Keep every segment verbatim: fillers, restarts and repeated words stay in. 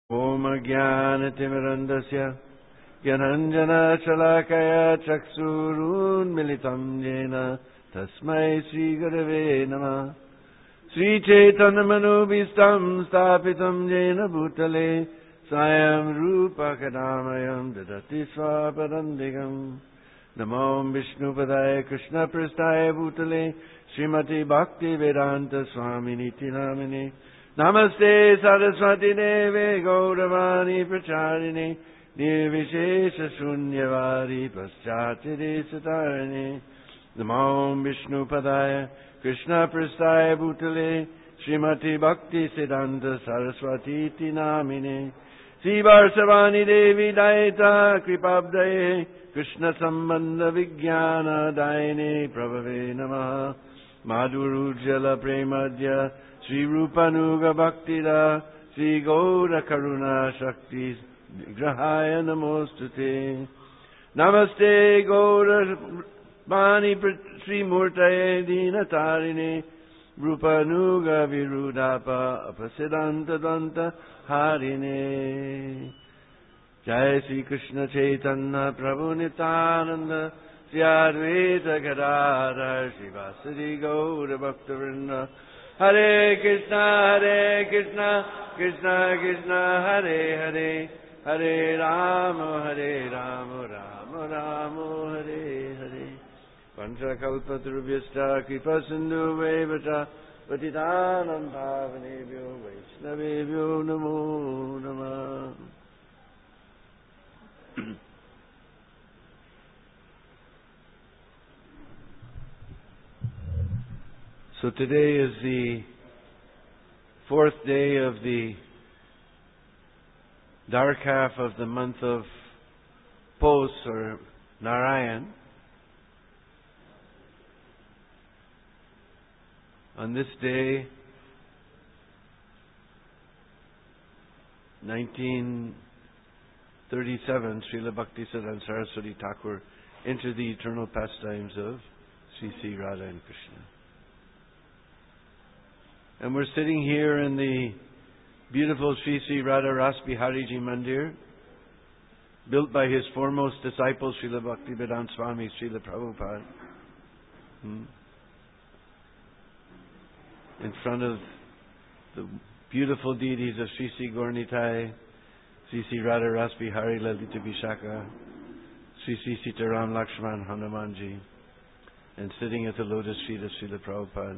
Om Jnana-timirandasya Gyananjana-shalakaya Chaksurunmilitam Yena Tasmai Sri Gurave Namah. Sri Chaitanya-manubhistam Stapitam Yena Bhutale Swayam Rupa Kadamayam Dadati Swapadandikam. Namo Vishnupadaya Krishna Prasthaya Bhutale Srimati Bhakti Vedanta Swamini Tinamini. Namaste Saraswati Deve Gauravani Pracharine Nirvishesha Shunyavadi Paschatire Satarine. Namo Vishnu Padaya Krishna Prasthaya Bhutale Srimati Bhakti Siddhanta Saraswati Namine. Sivar Savani Devi Daita Kripabdaye Krishna Sambandha Vijnana Daine Prabhave Namaha. Madhurujjala Premadya Sri Rupanuga Bhaktira Sri Gaura Karuna Shakti Grahaya Namostute. Namaste Gaura Bani Sri Murtaye Dinatarine Rupanuga Virudapa Apasidanta Danta Harine. Jai Sri Krishna Chaitanya Prabhu Nityananda Sri Advaita Gadadhar Srivasadi Gaura Bhaktivinoda. Hare Krishna, Hare Krishna, Krishna Krishna, Hare Hare, Hare Rama, Hare Rama, Rama Rama, Hare Hare. Panchakalpatarubhyascha kripa sindhu vaivata patitanam pavanebhyo vaishnavebhyo namo namah. So today is the fourth day of the dark half of the month of Pos or Narayan. On this day, nineteen thirty-seven, Srila Bhaktisiddhanta Saraswati Thakur entered the eternal pastimes of Sri Sri Radha and Krishna. And we're sitting here in the beautiful Sri Sri Radha Ras Bihariji Mandir, built by his foremost disciple, Srila Bhaktivedanta Swami, Srila Prabhupada, hmm. in front of the beautiful deities of Sri Sri Gauranitai, Sri Sri Radha Ras Bihari Lalita Vishaka, Sri Sri Sitaram Lakshman Hanumanji, and sitting at the lotus feet of Srila Prabhupada.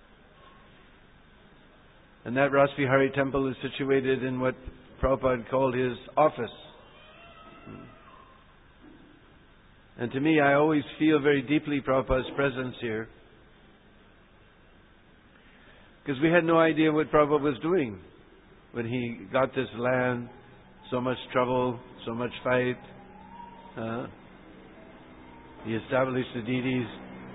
And that Ras Bihari temple is situated in what Prabhupada called his office. And to me, I always feel very deeply Prabhupada's presence here. Because we had no idea what Prabhupada was doing when he got this land. So much trouble, so much fight. Uh, he established the deities.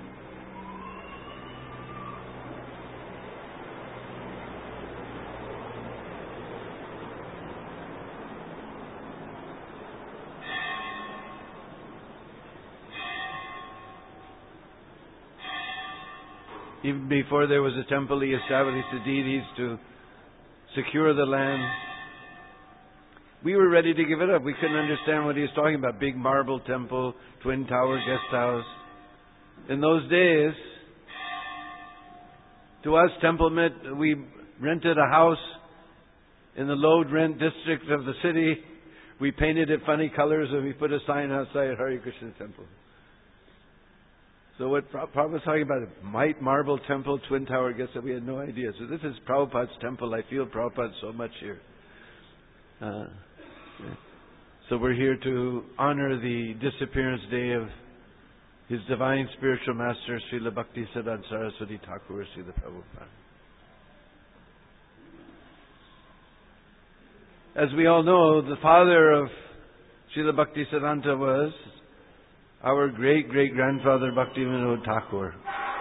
Even before there was a temple, he established the deities to secure the land. We were ready to give it up. We couldn't understand what he was talking about. Big marble temple, twin tower guest house. In those days, to us, temple meant we rented a house in the low rent district of the city. We painted it funny colors and we put a sign outside Hare Krishna temple. So what Prabhupada was talking about, might marble temple, twin tower guest house, we had no idea. So this is Prabhupada's temple. I feel Prabhupada so much here. Uh, So we're here to honor the disappearance day of His Divine Spiritual Master, Srila Bhaktisiddhanta Saraswati Thakur, Srila Prabhupada. As we all know, the father of Srila Bhaktisiddhanta was our great-great-grandfather Bhaktivinoda Thakur,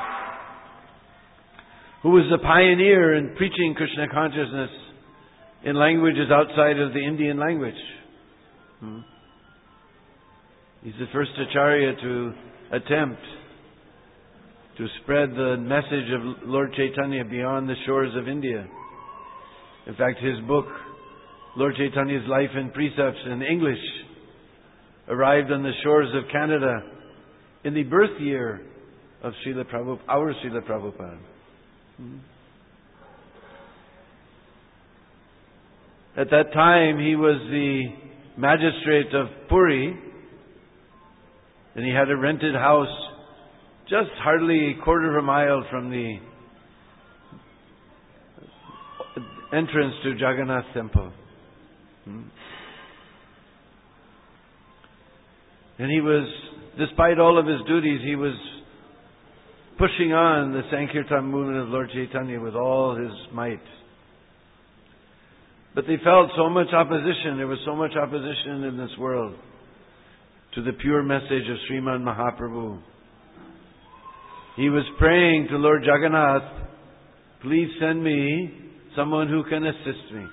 who was a pioneer in preaching Krishna consciousness in languages outside of the Indian language. Hmm. He's the first Acharya to attempt to spread the message of Lord Chaitanya beyond the shores of India. In fact, his book, Lord Chaitanya's life and precepts in English arrived on the shores of Canada in the birth year of Srila Prabhupada, our Srila Prabhupada. Hmm. At that time, he was the magistrate of Puri, and he had a rented house just hardly a quarter of a mile from the entrance to Jagannath Temple. Hmm. And he was, despite all of his duties, he was pushing on the Sankirtan movement of Lord Chaitanya with all his might. But they felt so much opposition, there was so much opposition in this world to the pure message of Sriman Mahaprabhu. He was praying to Lord Jagannath, please send me someone who can assist me.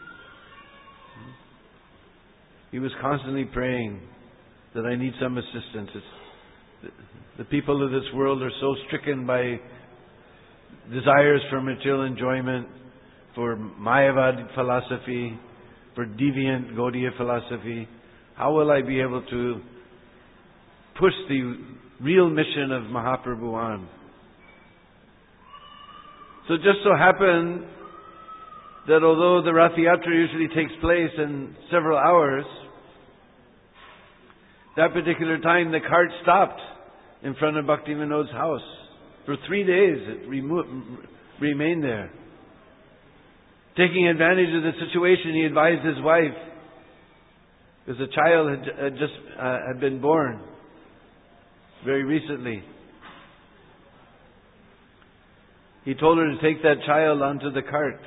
He was constantly praying that I need some assistance. It's, the people of this world are so stricken by desires for material enjoyment, for Mayavad philosophy, for deviant Gaudiya philosophy. How will I be able to push the real mission of Mahaprabhu on? So it just so happened that although the Rath Yatra usually takes place in several hours, that particular time the cart stopped in front of Bhaktivinoda's house. For three days it remo- remained there. Taking advantage of the situation, he advised his wife, because a child had, had just uh, had been born very recently. He told her to take that child onto the cart.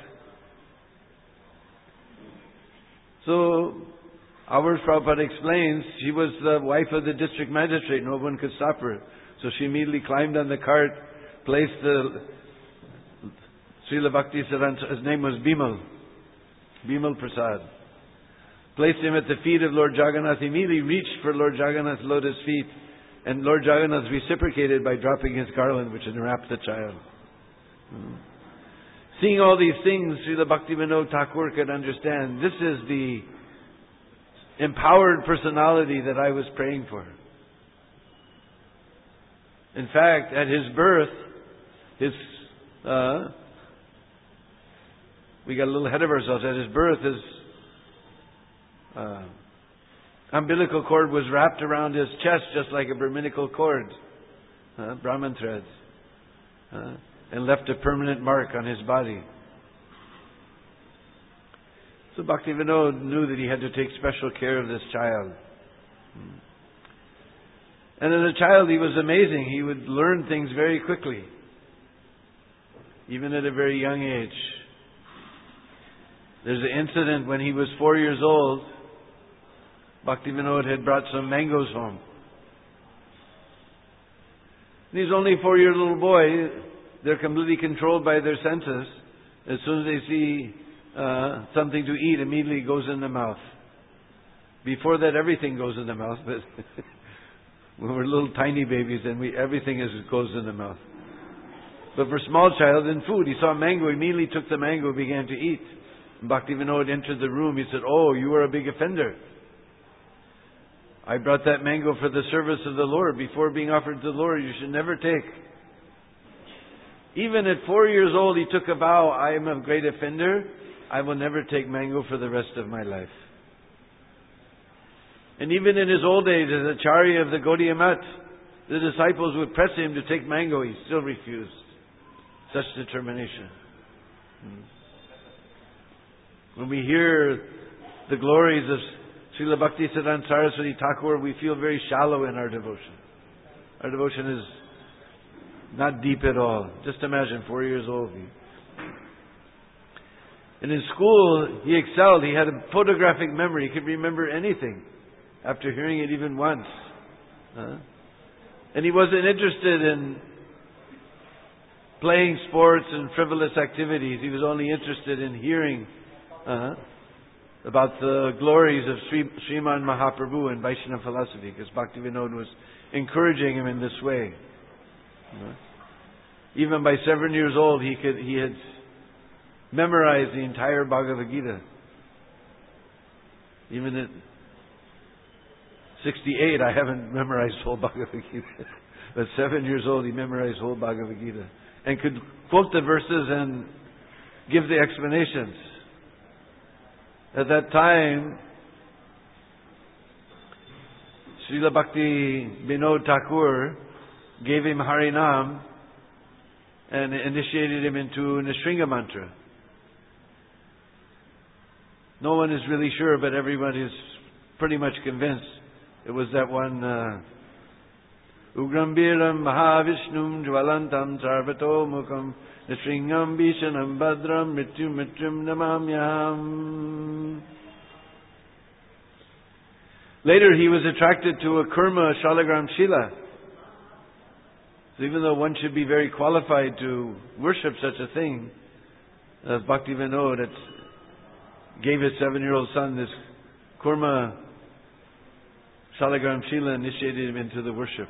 So, our Prabhupada explains, she was the wife of the district magistrate. No one could stop her. So she immediately climbed on the cart, placed the Srila Bhakti Siddhanta, his name was Bimal, Bimal Prasad. Placed him at the feet of Lord Jagannath, immediately reached for Lord Jagannath's lotus feet, and Lord Jagannath reciprocated by dropping his garland, which enwrapped the child. Hmm. Seeing all these things, Srila Bhaktivinoda Thakur could understand, this is the empowered personality that I was praying for. In fact, at his birth, his uh, we got a little ahead of ourselves. At his birth, his uh, umbilical cord was wrapped around his chest just like a Brahminical cord, uh, Brahman threads, uh, and left a permanent mark on his body. So Bhaktivinoda knew that he had to take special care of this child. And as a child, he was amazing. He would learn things very quickly, even at a very young age. There's an incident when he was four years old. Bhaktivinoda had brought some mangoes home. And he's only a four-year-old boy. They're completely controlled by their senses. As soon as they see uh, something to eat, immediately goes in the mouth. Before that, everything goes in the mouth. But when we're little tiny babies, then we everything is goes in the mouth. But for a small child, in food, he saw a mango, immediately took the mango, began to eat. Bhaktivinoda entered the room. He said, "Oh, you are a big offender. I brought that mango for the service of the Lord. Before being offered to the Lord, you should never take." Even at four years old, he took a vow, "I am a great offender. I will never take mango for the rest of my life." And even in his old age, as Acharya of the Gaudiya Math, the disciples would press him to take mango. He still refused. Such determination. When we hear the glories of Srila Bhakti Siddhanta Saraswati Thakur, we feel very shallow in our devotion. Our devotion is not deep at all. Just imagine, four years old. And in school, he excelled. He had a photographic memory. He could remember anything after hearing it even once. Huh? And he wasn't interested in playing sports and frivolous activities. He was only interested in hearing uh, about the glories of Sri, Sriman Mahaprabhu and Vaishnava philosophy, because Bhaktivinoda was encouraging him in this way. Uh, even by seven years old, he could he had memorized the entire Bhagavad Gita. Even at sixty-eight, I haven't memorized whole Bhagavad Gita. At seven years old, he memorized whole Bhagavad Gita and could quote the verses and give the explanations. At that time, Srila Bhakti Vinod Thakur gave him Harinam and initiated him into Nishringa mantra. No one is really sure, but everyone is pretty much convinced it was that one uh, Ugrambiram Mahavishnum Jvalantam Sarvato Mukham Nishringam Vishanam Badram Mrityum Mrityum Namamyam. Later he was attracted to a Kurma Shalagram Shila. So even though one should be very qualified to worship such a thing, as Bhakti Vinod gave his seven-year-old son this Kurma Shalagram Shila, initiated him into the worship.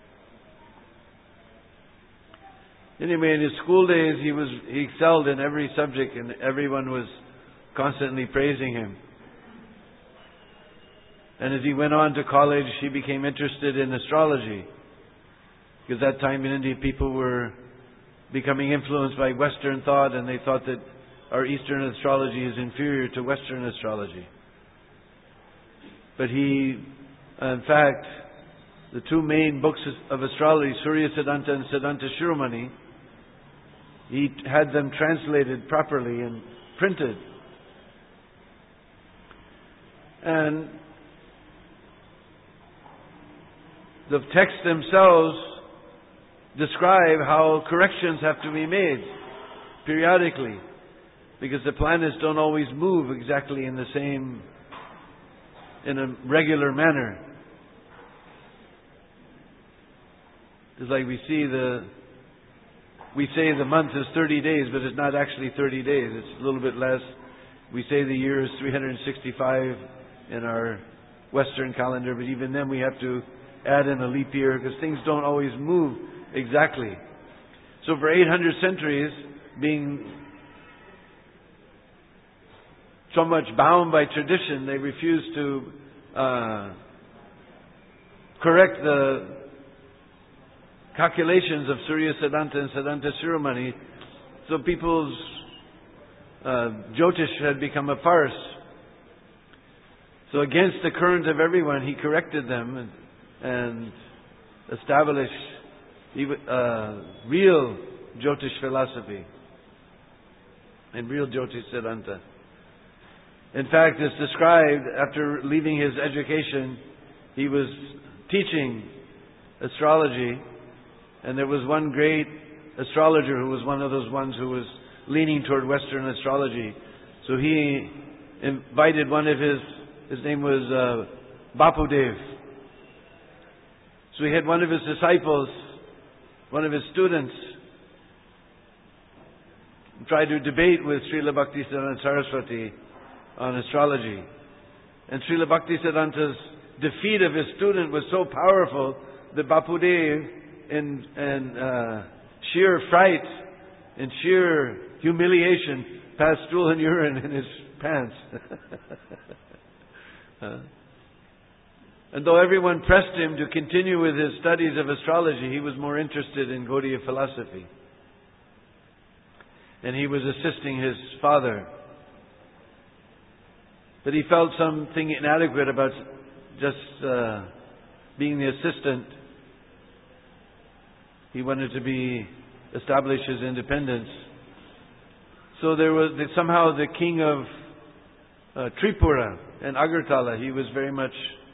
Anyway, in his school days, he was he excelled in every subject, and everyone was constantly praising him. And as he went on to college, he became interested in astrology. Because at that time in India, people were becoming influenced by Western thought, and they thought that our Eastern astrology is inferior to Western astrology. But he, in fact, the two main books of astrology, Surya Siddhanta and Siddhanta Shiromani, he had them translated properly and printed. And the texts themselves describe how corrections have to be made periodically, because the planets don't always move exactly in the same, in a regular manner. It's like we see the, we say the month is thirty days, but it's not actually thirty days. It's a little bit less. We say the year is three hundred sixty-five in our Western calendar, but even then we have to add in a leap year because things don't always move exactly. So for eight hundred centuries, being so much bound by tradition, they refused to uh, correct the calculations of Surya Siddhanta and Siddhanta Shiromani. So people's uh, Jyotish had become a farce. So against the current of everyone, he corrected them and, and established uh, real Jyotish philosophy and real Jyotish Siddhanta. In fact, it's described after leaving his education, he was teaching astrology, and there was one great astrologer who was one of those ones who was leaning toward Western astrology. So he invited one of his, his name was uh, Bapudev. So he had one of his disciples, one of his students, try to debate with Srila Bhaktisiddhanta Saraswati on astrology. And Srila Bhaktisiddhanta's defeat of his student was so powerful that Bapudev, in, in uh, sheer fright, in sheer humiliation, passed stool and urine in his pants. uh, and though everyone pressed him to continue with his studies of astrology, he was more interested in Gaudiya philosophy. And he was assisting his father. But he felt something inadequate about just uh, being the assistant. He wanted to be establish his independence. So there was somehow the king of uh, Tripura and Agartala. He was very much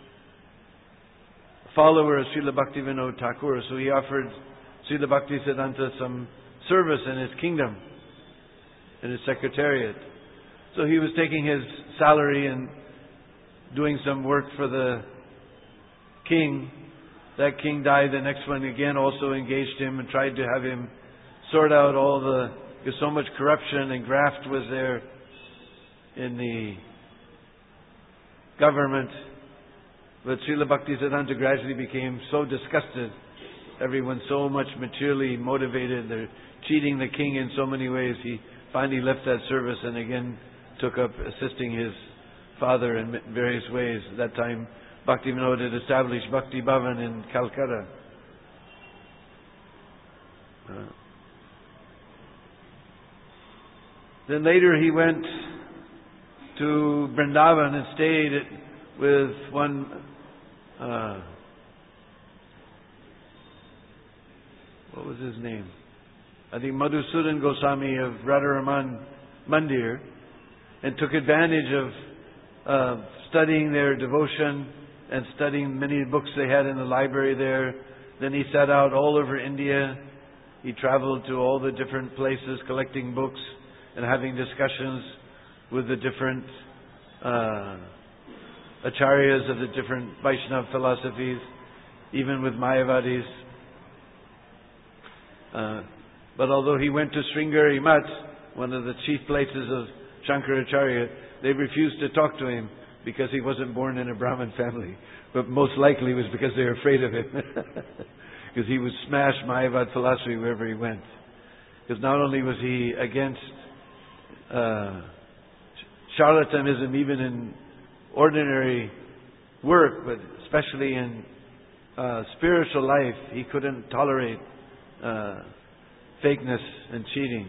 a follower of Srila Bhaktivinoda Thakur. So he offered Srila Bhaktisiddhanta some service in his kingdom, in his secretariat. So he was taking his salary and doing some work for the king. That king died. The next one again also engaged him and tried to have him sort out all the, because so much corruption and graft was there in the government. But Srila Bhaktisiddhanta gradually became so disgusted. Everyone's so much materially motivated. They're cheating the king in so many ways. He finally left that service and again took up assisting his father in various ways. At that time, Bhaktivinoda had established Bhakti Bhavan in Calcutta. Uh, then later he went to Vrindavan and stayed with one uh, what was his name? I think Madhusudan Goswami of Radharaman Mandir, and took advantage of uh, studying their devotion and studying many books they had in the library there. Then he set out all over India. He traveled to all the different places collecting books and having discussions with the different uh, acharyas of the different Vaishnava philosophies, even with Mayavadis. Uh, but although he went to Sringeri Math, one of the chief places of Shankaracharya, they refused to talk to him because he wasn't born in a Brahmin family. But most likely it was because they were afraid of him. Because he would smash Mayavad philosophy wherever he went. Because not only was he against uh, charlatanism even in ordinary work, but especially in uh, spiritual life, he couldn't tolerate uh, fakeness and cheating.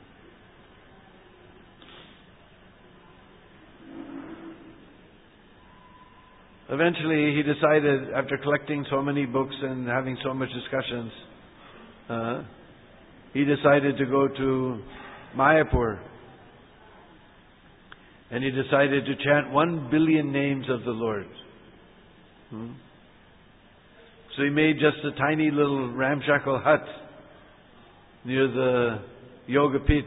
Eventually, he decided, after collecting so many books and having so much discussions, uh, he decided to go to Mayapur. And he decided to chant one billion names of the Lord. Hmm? So he made just a tiny little ramshackle hut near the Yoga Pit.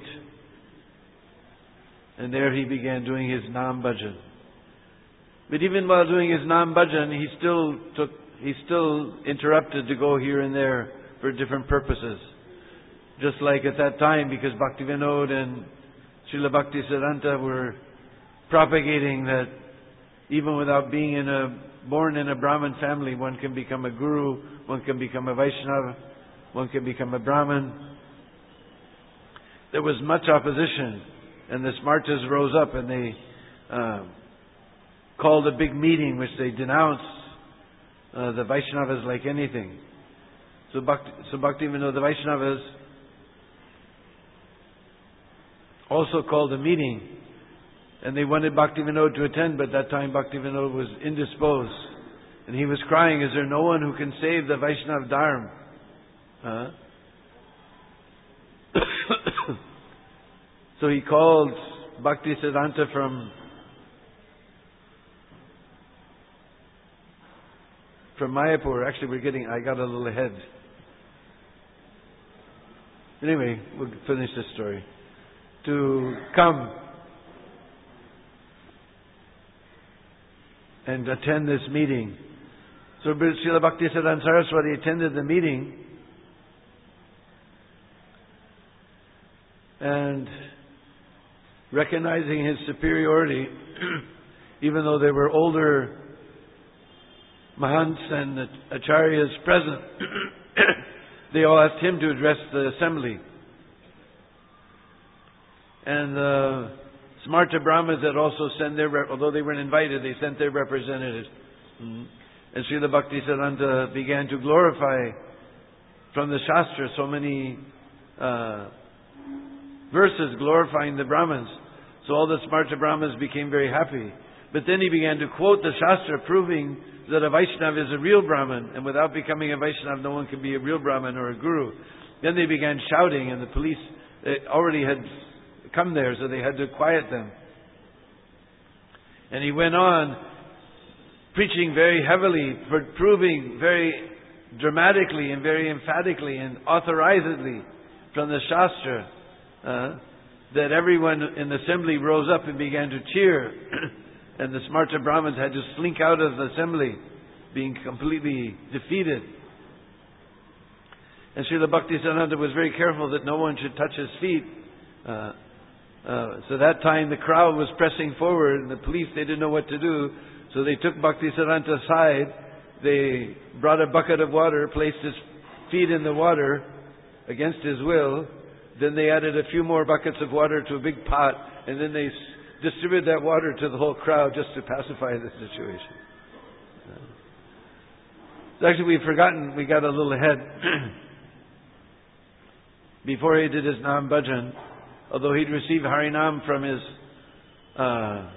And there he began doing his Nam Bhajan. But even while doing his Nam Bhajan, he still took, he still interrupted to go here and there for different purposes. Just like at that time, because Bhaktivinoda and Srila Bhaktisiddhanta were propagating that even without being in a born in a Brahmin family, one can become a guru, one can become a Vaishnava, one can become a Brahmin. There was much opposition, and the Smartas rose up and they uh, called a big meeting which they denounced uh, the Vaishnavas like anything. So Bhakti, so Bhaktivinoda, the Vaishnavas also called a meeting, and they wanted Bhaktivinoda to attend, but that time Bhaktivinoda was indisposed. And he was crying, is there no one who can save the Vaishnava Dharma? Huh? So he called Bhaktisiddhanta from from Mayapur. Actually, we're getting, I got a little ahead. Anyway, we'll finish this story. To come and attend this meeting. So Srila Bhaktisiddhanta Saraswati attended the meeting, and recognizing his superiority, even though there were older Mahants and Acharyas present, they all asked him to address the assembly. And the Smarta Brahmas had also sent their, rep- although they weren't invited, they sent their representatives. Mm-hmm. And Srila Bhaktisiddhanta began to glorify from the Shastra so many uh, verses glorifying the Brahmins. So all the Smarta Brahmas became very happy. But then he began to quote the Shastra, proving that a Vaishnava is a real Brahmin, and without becoming a Vaishnava, no one can be a real Brahmin or a guru. Then they began shouting, and the police already had come there, so they had to quiet them. And he went on preaching very heavily, proving very dramatically and very emphatically and authorizedly from the Shastra uh, that everyone in the assembly rose up and began to cheer. And the Smarta Brahmins had to slink out of the assembly, being completely defeated. And Srila Bhaktisiddhanta was very careful that no one should touch his feet. Uh, uh, so that time the crowd was pressing forward, and the police, they didn't know what to do. So they took Bhaktisiddhanta aside. They brought a bucket of water, placed his feet in the water against his will. Then they added a few more buckets of water to a big pot, and then they distribute that water to the whole crowd just to pacify the situation. So actually, we've forgotten, we got a little ahead. Before he did his Nam Bhajan, although he'd received Harinam from his uh,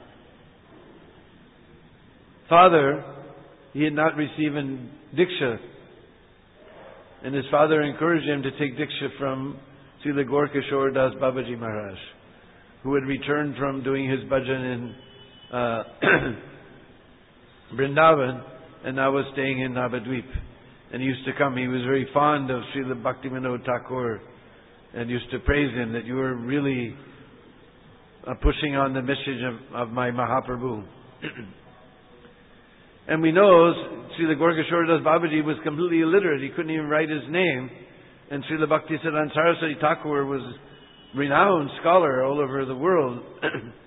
father, he had not received Diksha. And his father encouraged him to take Diksha from Srila Gaurkishore Das Babaji Maharaj, who had returned from doing his bhajan in uh, Vrindavan and now was staying in Navadvip. And he used to come. He was very fond of Srila Bhaktivinoda Thakur and used to praise him that you were really uh, pushing on the message of, of my Mahaprabhu. And we know Srila Gaurkishore Das Babaji was completely illiterate. He couldn't even write his name. And Srila Bhaktisiddhanta Saraswati Thakur was a renowned scholar all over the world. So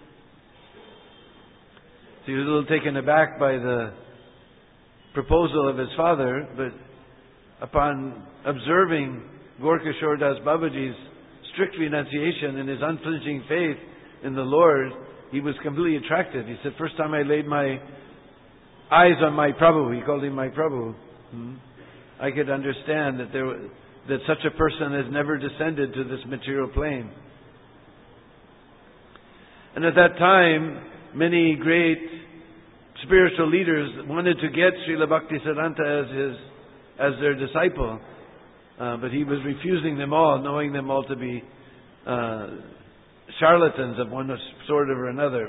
he was a little taken aback by the proposal of his father, but upon observing Gaurkishore Das Babaji's strict renunciation and his unflinching faith in the Lord, he was completely attracted. He said, first time I laid my eyes on my Prabhu, he called him my Prabhu, hmm, I could understand that there that such a person has never descended to this material plane. And at that time, many great spiritual leaders wanted to get Srila Bhaktisiddhanta as his as their disciple, uh, but he was refusing them all, knowing them all to be uh, charlatans of one sort or another.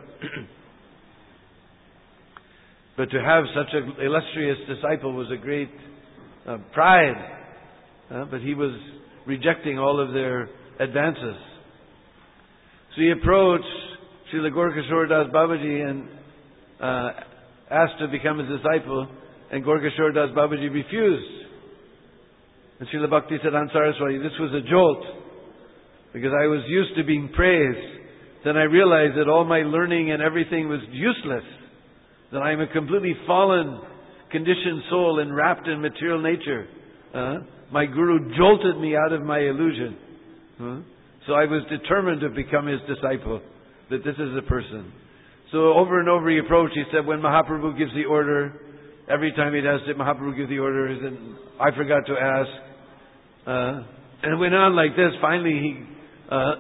But to have such an illustrious disciple was a great uh, pride. Uh, but he was rejecting all of their advances. So he approached Srila Gaurkishore Das Babaji and uh, asked to become his disciple, and Gaurkishore Das Babaji refused. And Srila Bhaktisiddhanta Saraswati, this was a jolt, because I was used to being praised. Then I realized that all my learning and everything was useless, that I am a completely fallen, conditioned soul enwrapped in material nature. Uh, my Guru jolted me out of my illusion. Uh, so I was determined to become his disciple, that this is a person. So over and over he approached, he said, when Mahaprabhu gives the order, every time he'd asked, did Mahaprabhu give the order? He said, I forgot to ask. Uh, and it went on like this. Finally he uh,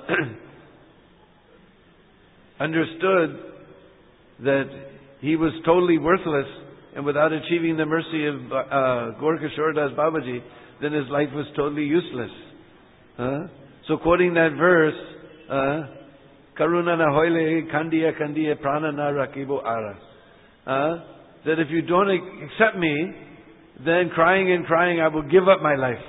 understood that he was totally worthless, and without achieving the mercy of uh, Gaurkishore Das Babaji, then his life was totally useless. Uh, so quoting that verse, uh, Karuna na hoile kandiya kandiya prana na rakibo ara. Uh, that if you don't accept me, then crying and crying I will give up my life.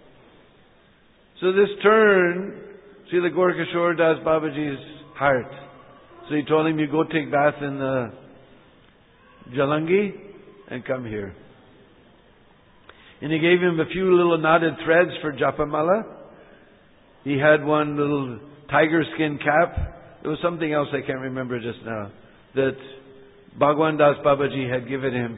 So this turned Srila Gaurkishore Das Babaji's heart. So he told him, you go take bath in the Jalangi and come here. And he gave him a few little knotted threads for Japamala. He had one little tiger skin cap. There was something else I can't remember just now that Bhagwan Das Babaji had given him.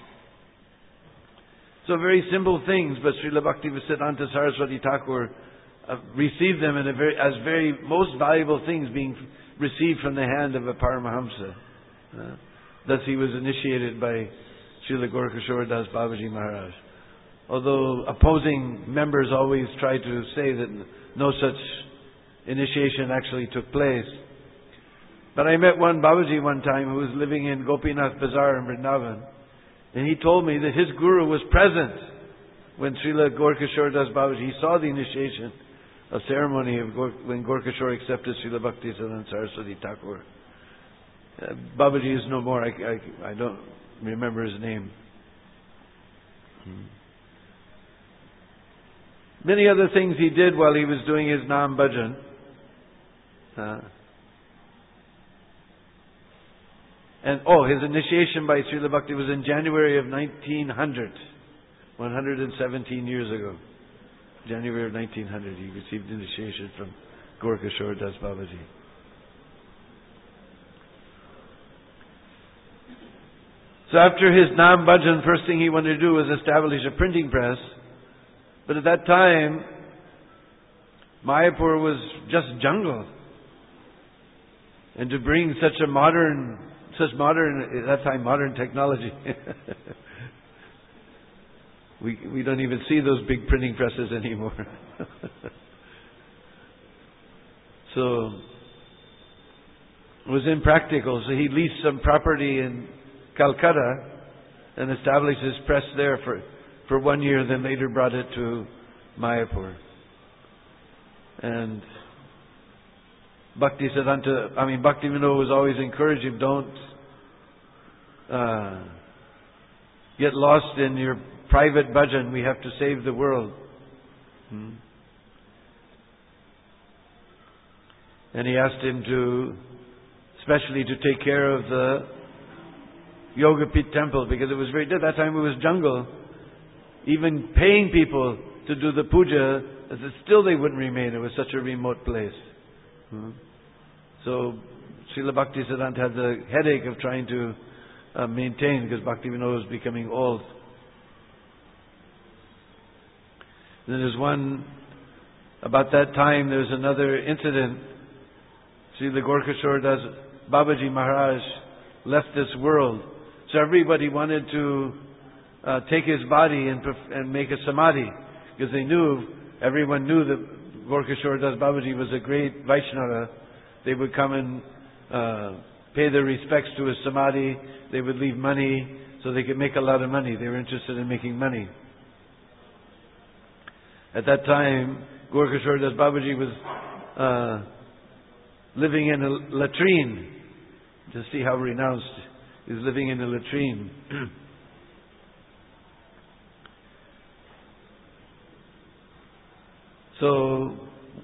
So very simple things, but Srila Bhaktisiddhanta Saraswati Thakur uh, received them in a very, as very most valuable things being received from the hand of a Paramahamsa. Uh, thus he was initiated by Srila Gaurkishore Das Babaji Maharaj. Although opposing members always try to say that no such initiation actually took place. But I met one Babaji one time who was living in Gopinath Bazaar in Vrindavan. And he told me that his guru was present when Srila Gaurkishore Das Babaji, he saw the initiation of ceremony of Gaur, when Gaurkishore accepted Srila Bhaktisiddhanta Saraswati Thakur. Uh, Babaji is no more. I, I, I don't remember his name. Hmm. Many other things he did while he was doing his Nam Bhajan. Uh, and oh, his initiation by Srila Bhakti was in January of nineteen hundred, one hundred seventeen years ago. January of nineteen hundred, he received initiation from Gaurkishore Das Babaji. So after his Nam Bhajan, first thing he wanted to do was establish a printing press. But at that time, Mayapur was just jungle. And to bring such a modern, such modern, at that time, modern technology. we we don't even see those big printing presses anymore. So it was impractical. So he leased some property in Calcutta and established his press there for, for one year, then later brought it to Mayapur. And Bhakti Siddhanta, I mean, Bhaktivinoda was always encouraging, don't uh, get lost in your private bhajan. We have to save the world. Hmm. And he asked him to, especially to take care of the Yogapith temple, because it was very, at that time it was jungle. Even paying people to do the puja, still they wouldn't remain. It was such a remote place. Hmm. So Srila Bhakti Siddhanta had the headache of trying to uh, maintain, because Bhaktivinoda was becoming old. Then there's one, about that time there's another incident. Srila Gorkhashore Das Babaji Maharaj left this world. So everybody wanted to uh, take his body and, and make a samadhi, because they knew, everyone knew that Gorkhashore Das Babaji was a great Vaishnava. They would come and uh, pay their respects to his samadhi. They would leave money so they could make a lot of money. They were interested in making money. At that time, Gorkhashore Das Babaji was uh, living in a latrine. To see how renounced. He was living in a latrine. So,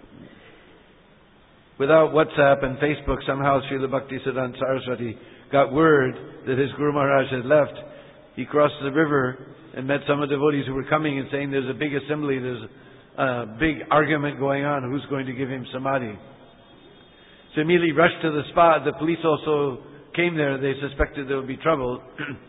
without WhatsApp and Facebook, somehow Srila Bhakti Siddhanta Saraswati got word that his Guru Maharaj had left. He crossed the river and met some of the devotees who were coming and saying, there's a big assembly, there's a big argument going on, who's going to give him samadhi. So immediately rushed to the spot. The police also came there. They suspected there would be trouble.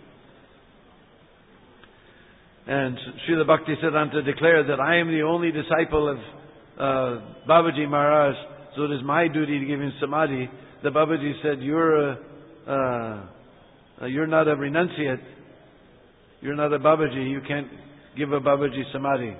And Srila Bhakti Siddhanta declared that I am the only disciple of uh, Babaji Maharaj, so it is my duty to give him samadhi. The Babaji said, you're a, uh, you're not a renunciate. You're not a Babaji. You can't give a Babaji samadhi.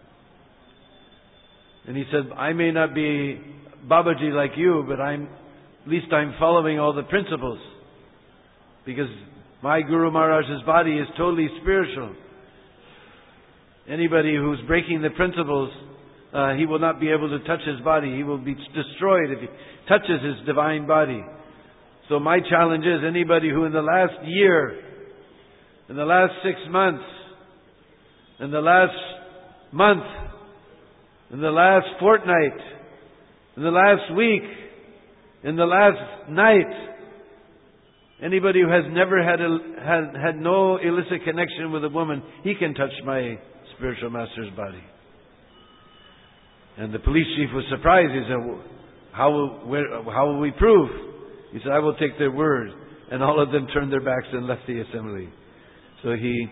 And he said, I may not be Babaji like you, but I'm, at least I'm following all the principles. Because my Guru Maharaj's body is totally spiritual. Anybody who's breaking the principles, uh, he will not be able to touch his body. He will be destroyed if he touches his divine body. So my challenge is, anybody who in the last year, in the last six months, in the last month, in the last fortnight, in the last week, in the last night, anybody who has never had a, had, had no illicit connection with a woman, he can touch my spiritual master's body. And the police chief was surprised. He said, how will, where, how will we prove? He said, I will take their word. And all of them turned their backs and left the assembly. So he,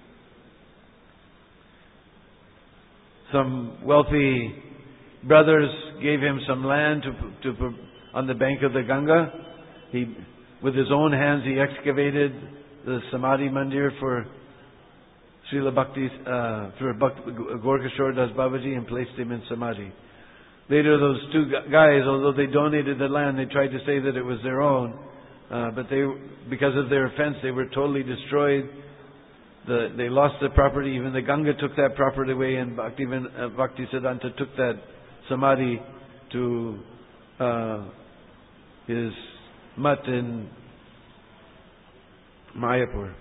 some wealthy brothers gave him some land to, to, on the bank of the Ganga. He, with his own hands, he excavated the Samadhi Mandir for Srila Bhakti, uh, for Bhakti, Gorkhashore Das Babaji, and placed him in Samadhi. Later, those two guys, although they donated the land, they tried to say that it was their own, uh, but they, because of their offense, they were totally destroyed. The, they lost the property. Even the Ganga took that property away, and Bhakti, uh, Bhakti Siddhanta took that Samadhi to uh, his mutt in Mayapur.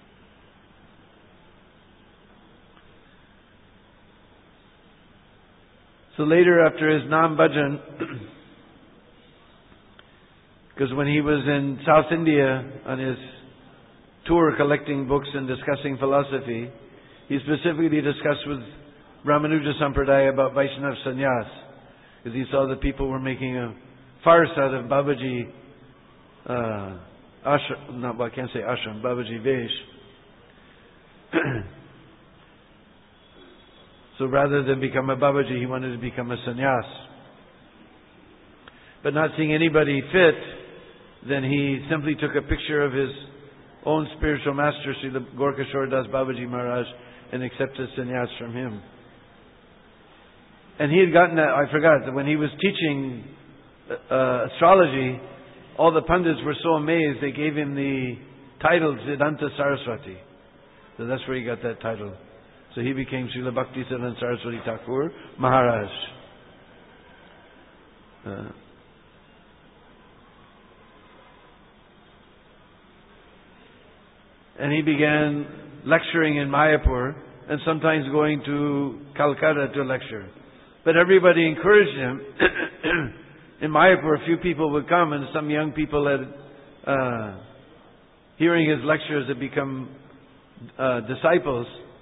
So later, after his Nam Bhajan, because when he was in South India on his tour collecting books and discussing philosophy, he specifically discussed with Ramanuja Sampradaya about Vaishnava Sannyas, because he saw that people were making a farce out of Babaji uh, Ashram, no, well, I can't say Ashram, Babaji Vesh. So rather than become a Babaji, he wanted to become a sannyas. But not seeing anybody fit, then he simply took a picture of his own spiritual master, Srila Gorkha Shoradas Babaji Maharaj, and accepted sannyas from him. And he had gotten that, I forgot, that when he was teaching uh, astrology, all the pundits were so amazed, they gave him the title Siddhanta Saraswati. So that's where he got that title. So he became Srila Bhakti Siddhanta Saraswati Thakur Maharaj. Uh, and he began lecturing in Mayapur and sometimes going to Calcutta to lecture. But everybody encouraged him. In Mayapur, a few people would come, and some young people had, uh, hearing his lectures, had become uh, disciples.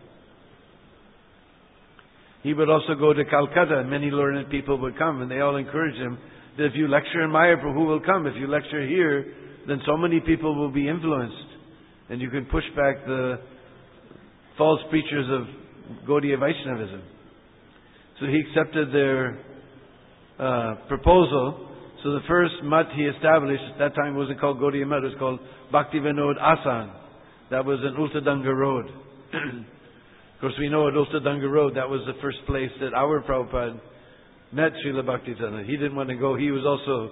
He would also go to Calcutta, and many learned people would come, and they all encouraged him that if you lecture in Mayapur, who will come? If you lecture here, then so many people will be influenced, and you can push back the false preachers of Gaudiya Vaishnavism. So he accepted their uh, proposal. So the first mutt he established, at that time it wasn't called Gaudiya Mutt, it was called Bhakti Vinod Asan. That was in Ultadanga Road. Of course, we know at Ultadanga Road, that was the first place that our Prabhupada met Srila Bhaktivedanta. He didn't want to go. He was also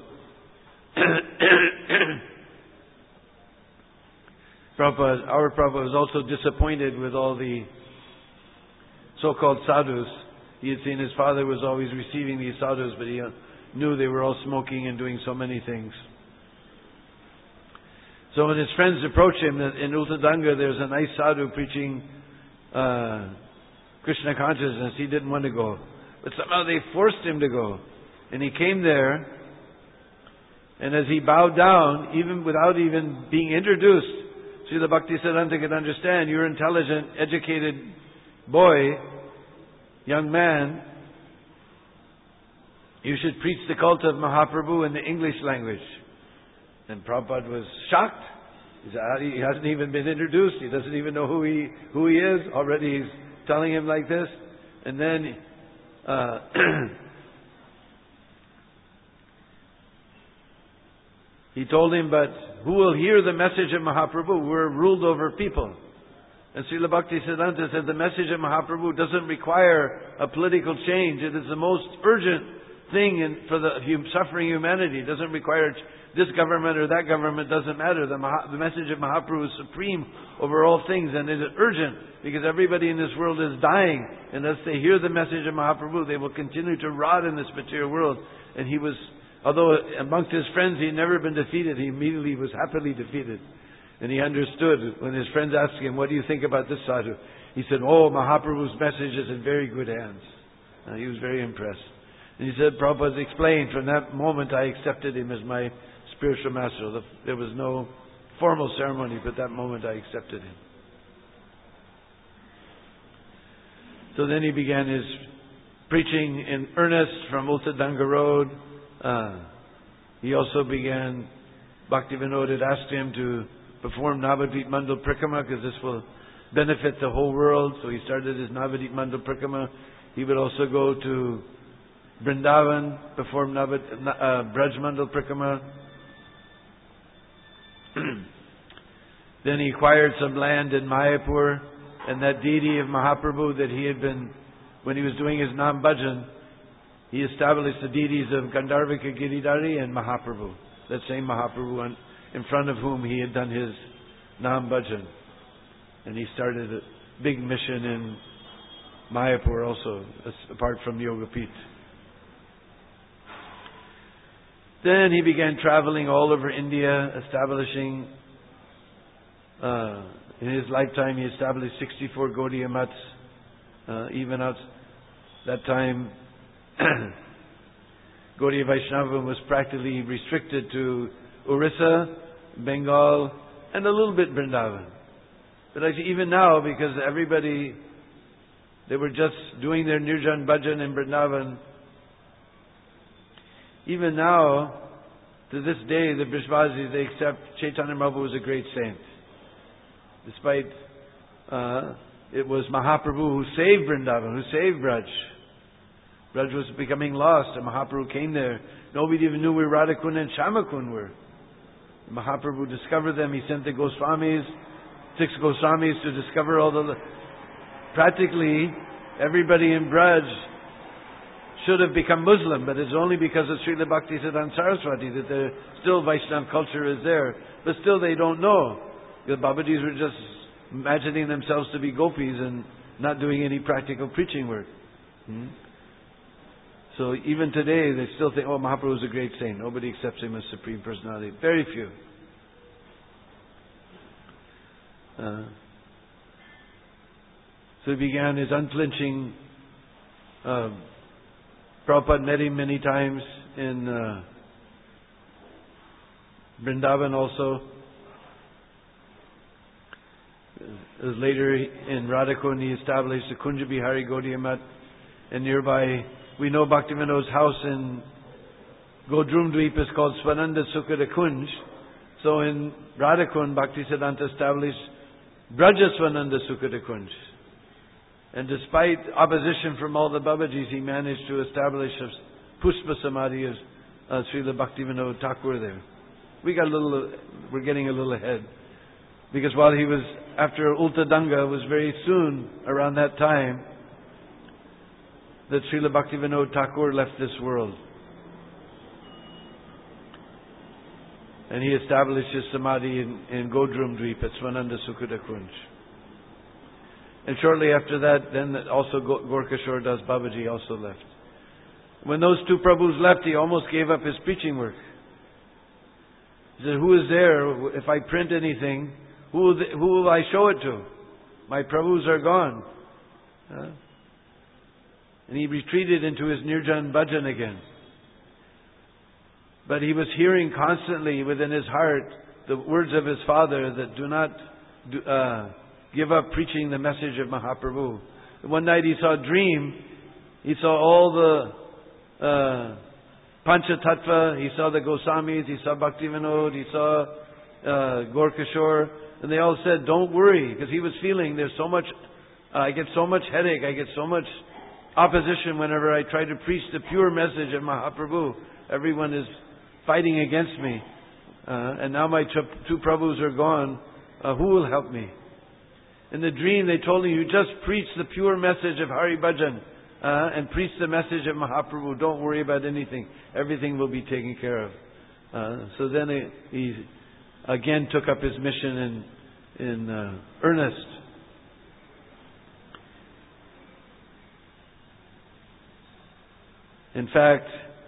Prabhupada, our Prabhupada was also disappointed with all the so-called sadhus. He had seen his father was always receiving these sadhus, but he knew they were all smoking and doing so many things. So when his friends approached him, in Ultadanga there's a nice sadhu preaching uh, Krishna consciousness. He didn't want to go. But somehow they forced him to go. And he came there, and as he bowed down, even without even being introduced, Srila Bhaktisiddhanta could understand, you're an intelligent, educated boy, young man, you should preach the cult of Mahaprabhu in the English language. And Prabhupada was shocked. He said, he hasn't even been introduced. He doesn't even know who he who he is. Already he's telling him like this. And then uh, he told him, but who will hear the message of Mahaprabhu? We're ruled over people. And Srila Bhaktisiddhanta said the message of Mahaprabhu doesn't require a political change. It is the most urgent thing in, for the hum, suffering humanity. It doesn't require this government or that government, doesn't matter. The, Maha, the message of Mahaprabhu is supreme over all things, and it is urgent because everybody in this world is dying. Unless they hear the message of Mahaprabhu, they will continue to rot in this material world. And he was, although amongst his friends he had never been defeated, he immediately was happily defeated. And he understood when his friends asked him, what do you think about this sadhu? He said, oh, Mahaprabhu's message is in very good hands. Uh, he was very impressed. And he said, Prabhupada explained, from that moment I accepted him as my spiritual master. There was no formal ceremony, but that moment I accepted him. So then he began his preaching in earnest from Ultadanga Road. Uh, he also began, Bhaktivinoda had asked him to perform Navadvip Mandal Prikrama because this will benefit the whole world. So he started his Navadvip Mandal Prikrama. He would also go to Vrindavan, perform Navad, uh, Braj Mandal Prikrama. Then he acquired some land in Mayapur, and that deity of Mahaprabhu that he had been, when he was doing his Nam Bhajan, he established the deities of Gandharvika Giridhari and Mahaprabhu. That same Mahaprabhu in front of whom he had done his Nam Bhajan. And he started a big mission in Mayapur also, apart from Yoga Pith. Then he began traveling all over India, establishing, uh, in his lifetime he established sixty-four Gaudiya Mats. Uh, even out that time, Gaudiya Vaishnavism was practically restricted to Orissa, Bengal, and a little bit Vrindavan. But actually even now, because everybody, they were just doing their Nirjan Bhajan in Vrindavan, even now, to this day, the Brishvasis, they accept Chaitanya Mahaprabhu was a great saint. Despite, uh, it was Mahaprabhu who saved Vrindavan, who saved Braj. Braj was becoming lost, and Mahaprabhu came there. Nobody even knew where Radhakund and Shamakund were. Mahaprabhu discovered them. He sent the Goswamis, six Goswamis to discover all the... Practically, everybody in Braj should have become Muslim, but it's only because of Srila Bhaktisiddhanta Saraswati that there still Vaishnava culture is there. But still they don't know. The Babajis were just imagining themselves to be gopis and not doing any practical preaching work. Hmm? So even today they still think, oh, Mahaprabhu is a great saint. Nobody accepts him as Supreme Personality. Very few. Uh, so he began his unflinching... Uh, Prabhupada met him many times in uh, Vrindavan also. It was later in Radhakund he established the Kunja Bihari Gaudiya Math, and nearby we know Bhaktivinoda's house in Godrumdweep is called Swananda Sukhada Kunj. So in Radhakund, Bhaktisiddhanta established Braja Swananda Sukhada Kunj. And despite opposition from all the Babajis, he managed to establish a Pushpa Samadhi of uh, Srila Bhaktivinoda Thakur there. We got a little, we're getting a little ahead. Because while he was, after Ulta Danga, it was very soon, around that time, that Srila Bhaktivinoda Thakur left this world. And he established his Samadhi in, in Godrumdweep at Swananda Sukhada Kunj. And shortly after that, then also Gorkashore Das Babaji also left. When those two Prabhus left, he almost gave up his preaching work. He said, who is there? If I print anything, who will, they, who will I show it to? My Prabhus are gone. Huh? And he retreated into his Nirjan Bhajan again. But he was hearing constantly within his heart the words of his father that do not... Do, uh, give up preaching the message of Mahaprabhu. One night he saw a dream. He saw all the uh, Panchatattva. He saw the Goswamis. He saw Bhaktivinoda. He saw uh, Gorkashore. And they all said, don't worry. Because he was feeling there's so much, uh, I get so much headache. I get so much opposition whenever I try to preach the pure message of Mahaprabhu. Everyone is fighting against me. Uh, and now my two Prabhus are gone. Uh, who will help me? In the dream, they told him, you just preach the pure message of Hari Bhajan uh, and preach the message of Mahaprabhu. Don't worry about anything. Everything will be taken care of. Uh, so then he, he again took up his mission in, in uh, earnest. In fact,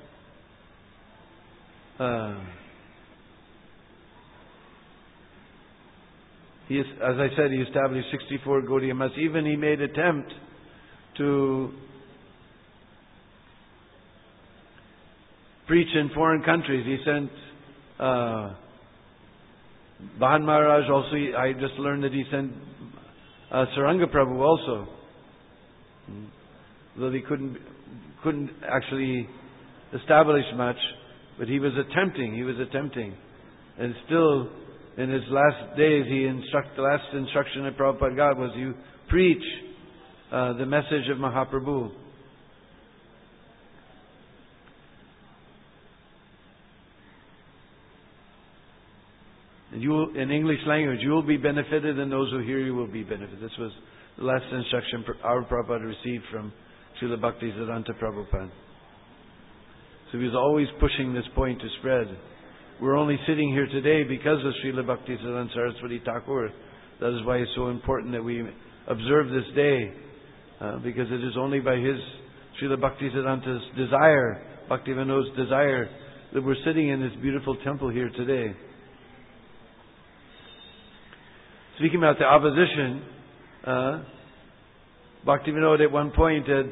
uh, He, as I said, he established sixty-four Gaudiya Maths. Even he made attempt to preach in foreign countries. He sent uh, Bhan Maharaj also. I just learned that he sent uh, Saranga Prabhu also. Though he couldn't couldn't actually establish much, but he was attempting. He was attempting, and still. In his last days, he instruct, the last instruction that Prabhupada got was, you preach uh, the message of Mahaprabhu. And you will, in English language, you will be benefited and those who hear you will be benefited. This was the last instruction our Prabhupada received from Srila Bhaktisiddhanta Prabhupada. So he was always pushing this point to spread. We're only sitting here today because of Srila Bhaktisiddhanta Saraswati Thakur. That is why it's so important that we observe this day. Uh, because it is only by his, Srila Bhaktisiddhanta's desire, Bhaktivinoda's desire, that we're sitting in this beautiful temple here today. Speaking about the opposition, uh, Bhaktivinoda at one point had,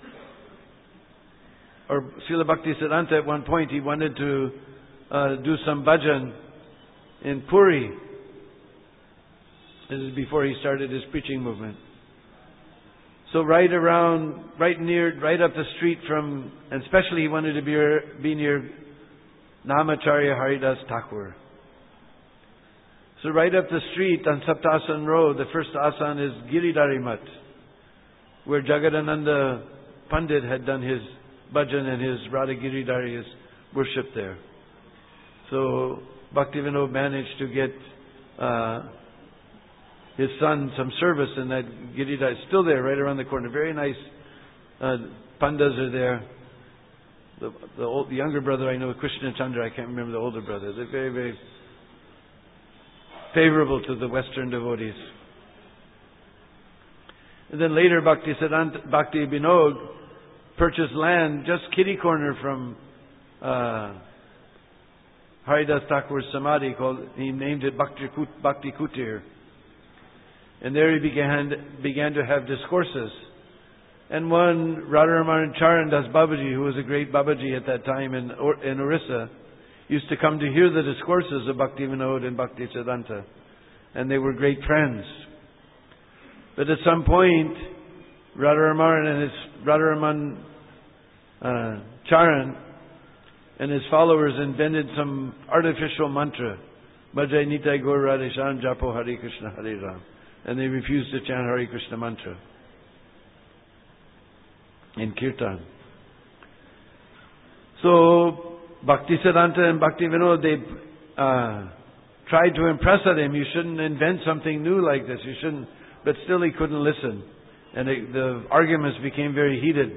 or Srila Bhaktisiddhanta at one point, he wanted to Uh, do some bhajan in Puri. This is before he started his preaching movement. So right around, right near, right up the street from, and especially he wanted to be, be near Namacharya Haridas Thakur. So right up the street on Saptasan Road, the first asan is Giridhari Mat, where Jagadananda Pandit had done his bhajan and his Radha Giridhari, his worship there. So Bhaktivinoda managed to get uh, his son some service in that Giridhara. It's still there, right around the corner. Very nice uh, pandas are there. The, the, old, the younger brother I know, Krishna Chandra, I can't remember the older brother. They're very, very favorable to the Western devotees. And then later, Bhakti Siddhanta, Bhakti Vinod purchased land just kitty corner from uh, Haridas Thakur's Samadhi. Called, he named it Bhakti, Bhakti Kutir. And there he began began to have discourses. And one Radharaman Charan Das Babaji, who was a great Babaji at that time in in Orissa, used to come to hear the discourses of Bhakti Vinod and Bhakti Siddhanta. And they were great friends. But at some point, Radharaman and his Radharaman uh, Charan and his followers invented some artificial mantra. Bhajai Nitai Gaur Radhe Shyam Japo Hare Krishna Hare Ram. And they refused to chant Hare Krishna mantra in Kirtan. So, Bhakti Siddhanta and Bhakti Vinod, they uh, tried to impress on him, you shouldn't invent something new like this, you shouldn't, but still he couldn't listen. And it, the arguments became very heated.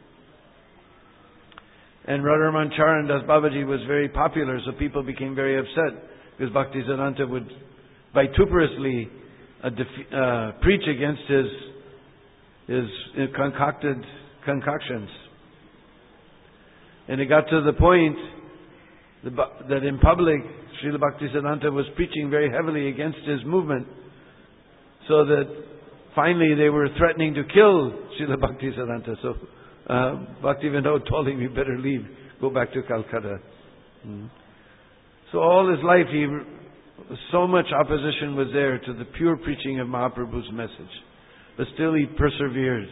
And Radharaman Charan Das Babaji was very popular, so people became very upset, because Bhakti Siddhanta would vituperously uh, def- uh, preach against his, his uh, concocted concoctions. And it got to the point that in public, Srila Bhakti Siddhanta was preaching very heavily against his movement, so that finally they were threatening to kill Srila Bhakti Siddhanta. So uh, Bhakti Vinod told him, you better leave, go back to Calcutta. Mm. So all his life, he, so much opposition was there to the pure preaching of Mahaprabhu's message. But still he persevered.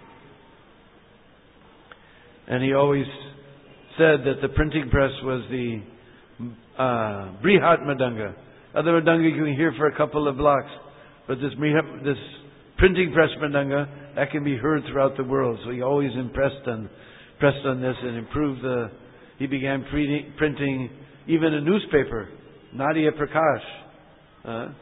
And he always said that the printing press was the uh, Brihat Madanga. Other Madanga you can hear for a couple of blocks. But this, this printing press Madanga, that can be heard throughout the world. So he always impressed on, pressed on this and improved the... He began pre- printing even a newspaper, Nadia Prakash. Uh,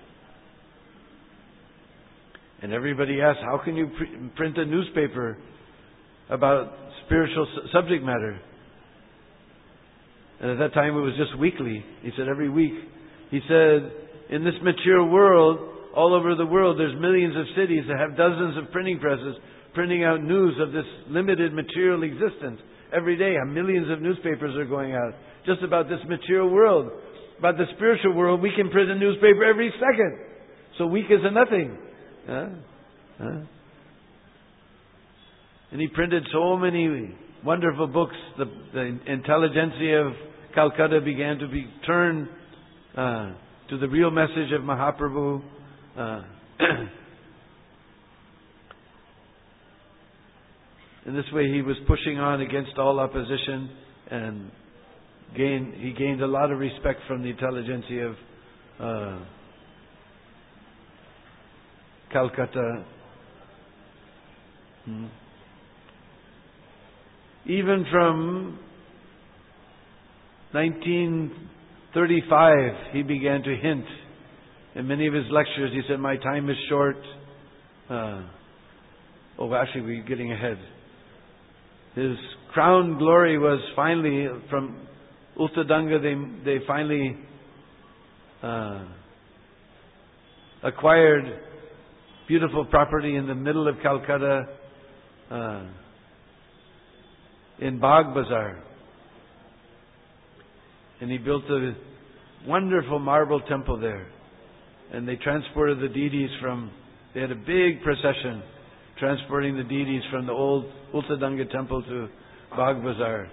and everybody asked, how can you pre- print a newspaper about spiritual su- subject matter? And at that time it was just weekly. He said every week. He said, in this material world, all over the world, there's millions of cities that have dozens of printing presses printing out news of this limited material existence. Every day, millions of newspapers are going out just about this material world. About the spiritual world, we can print a newspaper every second. So weak is a nothing. Huh? Huh? And he printed so many wonderful books. The, the intelligentsia of Calcutta began to be turned uh, to the real message of Mahaprabhu. Uh, in this way, he was pushing on against all opposition, and gained, he gained a lot of respect from the intelligentsia of uh, Calcutta. Hmm. Even from nineteen thirty-five, he began to hint. In many of his lectures, he said, my time is short. Uh, oh, actually, we're getting ahead. His crown glory was finally, from Ultadanga, they, they finally uh, acquired beautiful property in the middle of Calcutta, uh, in Bagh Bazaar. And he built a wonderful marble temple there. And they transported the deities from, they had a big procession transporting the deities from the old Ultadanga temple to Bagh Bazaar.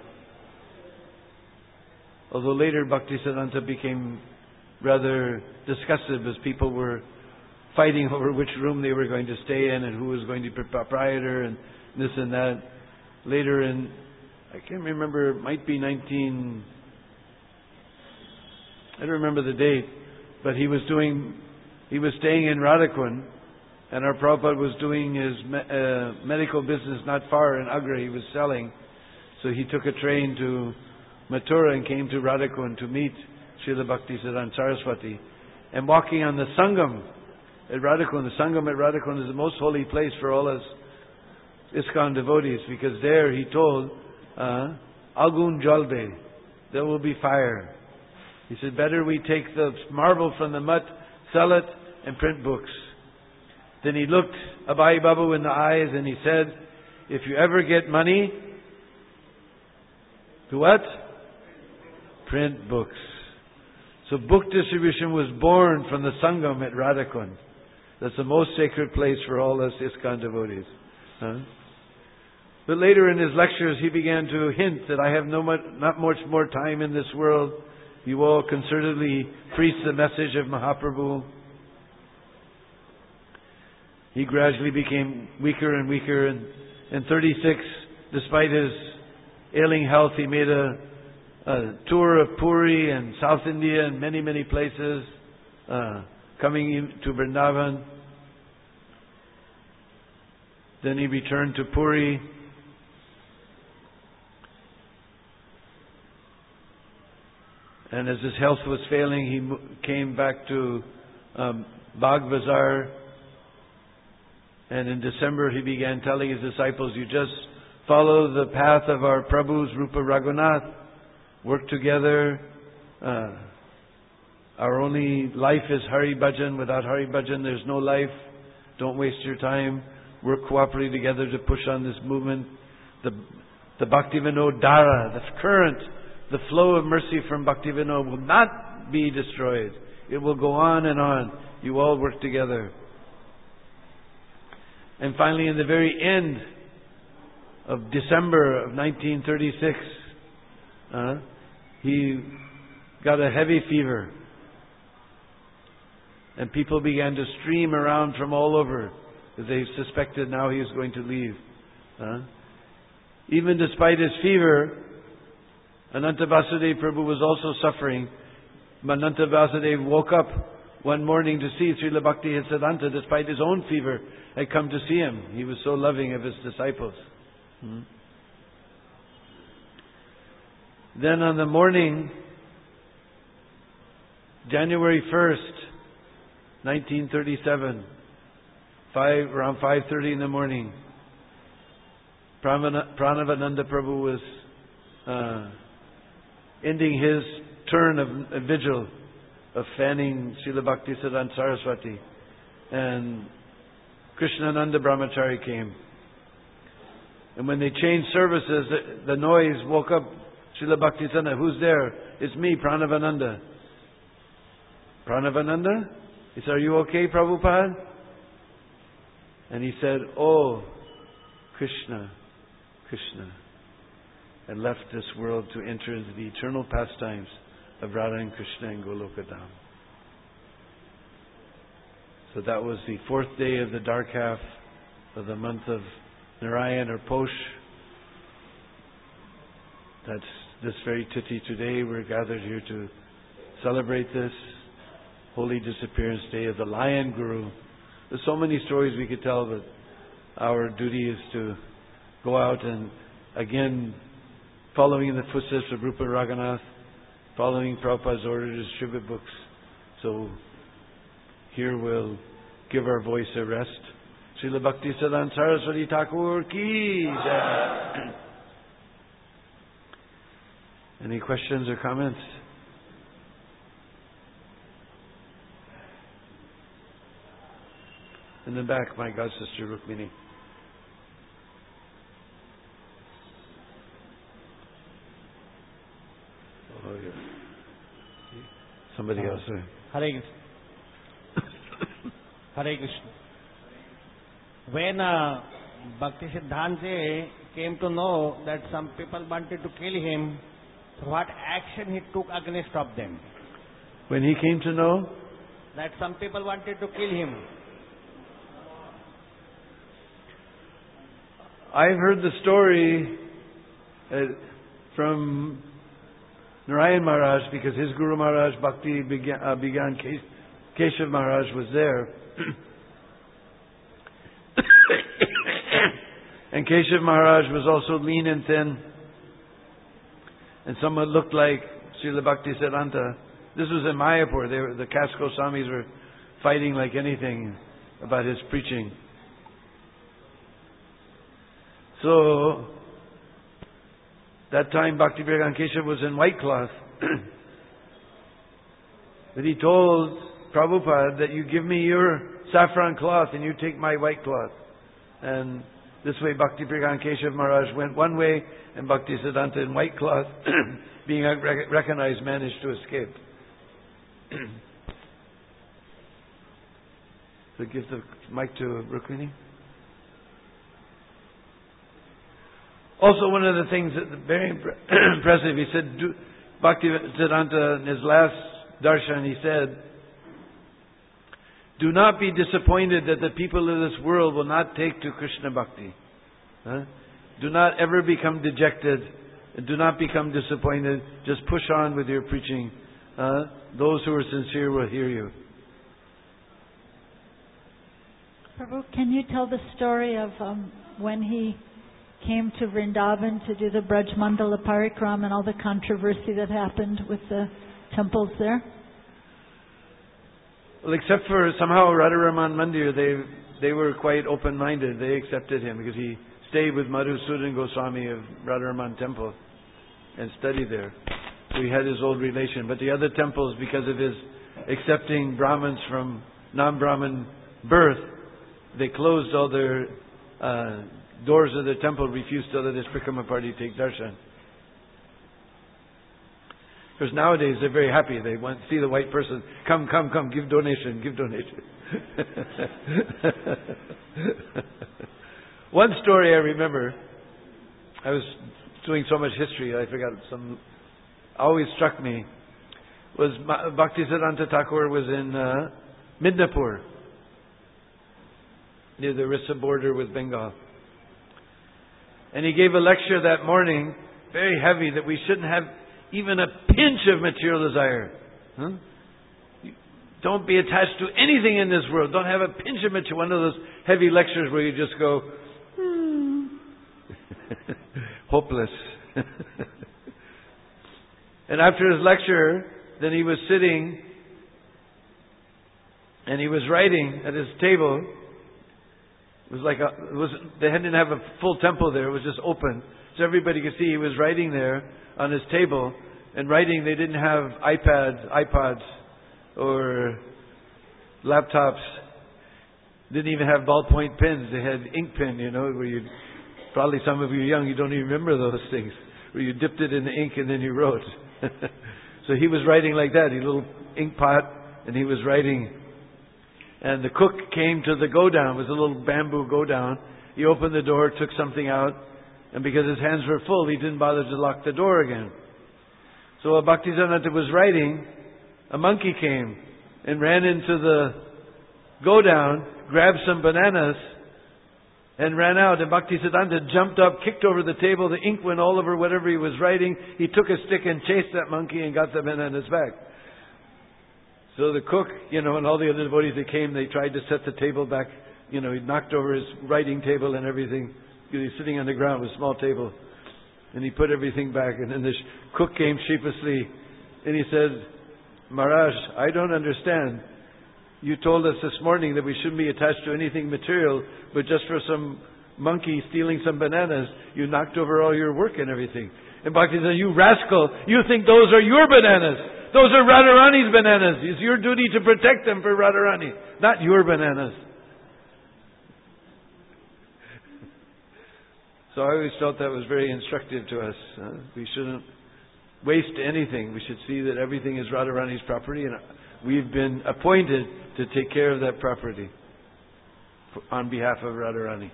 Although later Bhakti Siddhanta became rather disgusted as people were fighting over which room they were going to stay in and who was going to be proprietor and this and that. Later in, I can't remember, it might be nineteen, I don't remember the date, but he was doing, he was staying in Radhakund, and our Prabhupada was doing his me, uh, medical business not far in Agra. He was selling. So he took a train to Mathura and came to Radhakund to meet Srila Bhaktisiddhanta Saraswati, and walking on the Sangam at Radhakund. The Sangam at Radhakund is the most holy place for all us ISKCON devotees, because there he told, uh, Agun Jalbe, there will be fire. He said, better we take the marble from the mutt, sell it, and print books. Then he looked Abai Babu in the eyes and he said, if you ever get money, do what? Print books. So book distribution was born from the Sangam at Radhakund. That's the most sacred place for all us ISKCON devotees. Huh? But later in his lectures, he began to hint that I have no much, not much more time in this world. You all concertedly preach the message of Mahaprabhu. He gradually became weaker and weaker. And in thirty-six, despite his ailing health, he made a, a tour of Puri and South India and many, many places, uh, coming to Vrindavan. Then he returned to Puri. And as his health was failing, he mo- came back to um, Bagh Bazar. And in December, he began telling his disciples, you just follow the path of our Prabhu's Rupa Raghunath. Work together. Uh, our only life is Hari Bhajan. Without Hari Bhajan, there's no life. Don't waste your time. Work cooperatively together to push on this movement. The, the Bhaktivinoda Dhara, the current, the flow of mercy from Bhaktivinoda will not be destroyed. It will go on and on. You all work together. And finally, in the very end of December of nineteen thirty-six, uh, he got a heavy fever. And people began to stream around from all over, because they suspected now he was going to leave. Uh, even despite his fever, Ananta Vasudeva Prabhu was also suffering. Ananta Vasudeva woke up one morning to see Srila Bhakti Siddhanta, despite his own fever, had come to see him. He was so loving of his disciples. Hmm. Then on the morning, January first, nineteen thirty-seven, five, around five thirty in the morning, Pranava- Pranavananda Prabhu was uh, ending his turn of, of vigil of fanning Srila Bhaktisiddhanta Saraswati, and Krishnananda Brahmachari came. And when they changed services, the, the noise woke up Srila Bhaktisiddhanta. Who's there? It's me, Pranavananda. Pranavananda? He said, are you okay, Prabhupada? And he said, oh, Krishna, Krishna, and left this world to enter into the eternal pastimes of Radha and Krishna and Golokadam. So that was the fourth day of the dark half of the month of Narayan or Posh. That's this very tithi today. We're gathered here to celebrate this holy disappearance day of the Lion Guru. There's so many stories we could tell, but our duty is to go out and again, following in the footsteps of Rupa Raghunath, following Prabhupada's order to distribute books. So here we'll give our voice a rest. Srila Bhaktisiddhanta Saraswati Thakur ki jai. Any questions or comments? In the back, my God sister Rukmini. Oh, yeah. Somebody else. Uh, Hare Krishna. Hare Krishna. When uh, Bhaktisiddhanta came to know that some people wanted to kill him, what action he took against of them? When he came to know that some people wanted to kill him. I've heard the story uh, from Narayan Maharaj, because his Guru Maharaj Bhakti began, uh, began Keshav Maharaj was there. And Keshav Maharaj was also lean and thin, and somewhat looked like Srila Bhaktisiddhanta. This was in Mayapur. They were, the caste Goswamis were fighting like anything about his preaching. So, that time Bhakti Vedanta Keshav was in white cloth. But he told Prabhupada that you give me your saffron cloth and you take my white cloth. And this way Bhakti Vedanta Keshav Maharaj went one way and Bhakti Siddhanta in white cloth, being recognized, managed to escape. So give the mic to Rukmini. Also, one of the things that very impressive, he said, do, Bhakti Siddhanta in his last darshan, he said, do not be disappointed that the people of this world will not take to Krishna Bhakti. Huh? Do not ever become dejected. Do not become disappointed. Just push on with your preaching. Uh, those who are sincere will hear you. Prabhu, can you tell the story of um, when he came to Vrindavan to do the Braj Mandala Parikram and all the controversy that happened with the temples there? Well, except for somehow Radharaman Mandir, they they were quite open-minded. They accepted him because he stayed with Madhusudan Goswami of Radharaman Temple and studied there. So he had his old relation. But the other temples, because of his accepting Brahmins from non-Brahmin birth, they closed all their uh, doors of the temple, refused to let this Prikrama party take darshan. Because nowadays they're very happy. They want to see the white person. Come, come, come, give donation, give donation. One story I remember, I was doing so much history, I forgot some, always struck me, was Bhaktisiddhanta Thakur was in uh, Midnapur, near the Orissa border with Bengal. And he gave a lecture that morning, very heavy, that we shouldn't have even a pinch of material desire. Huh? Don't be attached to anything in this world. Don't have a pinch of material. One of those heavy lectures where you just go, hmm. hopeless. And after his lecture, then he was sitting and he was writing at his table. It was like a, it was, they didn't have a full temple there. It was just open. So everybody could see he was writing there on his table. And writing, they didn't have iPads, iPods, or laptops. Didn't even have ballpoint pens. They had ink pen, you know, where you, probably some of you are young, you don't even remember those things. Where you dipped it in the ink and then you wrote. So he was writing like that. He had a little ink pot, and he was writing. And the cook came to the go down. It was a little bamboo go down. He opened the door, took something out, and because his hands were full, he didn't bother to lock the door again. So while Bhaktisiddhanta was writing, a monkey came and ran into the go down, grabbed some bananas, and ran out. And Bhaktisiddhanta jumped up, kicked over the table. The ink went all over whatever he was writing. He took a stick and chased that monkey and got the bananas back. So the cook, you know, and all the other devotees that came, they tried to set the table back. You know, he knocked over his writing table and everything. He was sitting on the ground with a small table. And he put everything back. And then the cook came sheepishly. And he said, Maharaj, I don't understand. You told us this morning that we shouldn't be attached to anything material, but just for some monkey stealing some bananas, you knocked over all your work and everything. And Bhakti said, you rascal, you think those are your bananas. Those are Radharani's bananas. It's your duty to protect them for Radharani, not your bananas. So I always felt that was very instructive to us. Uh, we shouldn't waste anything. We should see that everything is Radharani's property, and we've been appointed to take care of that property for, on behalf of Radharani.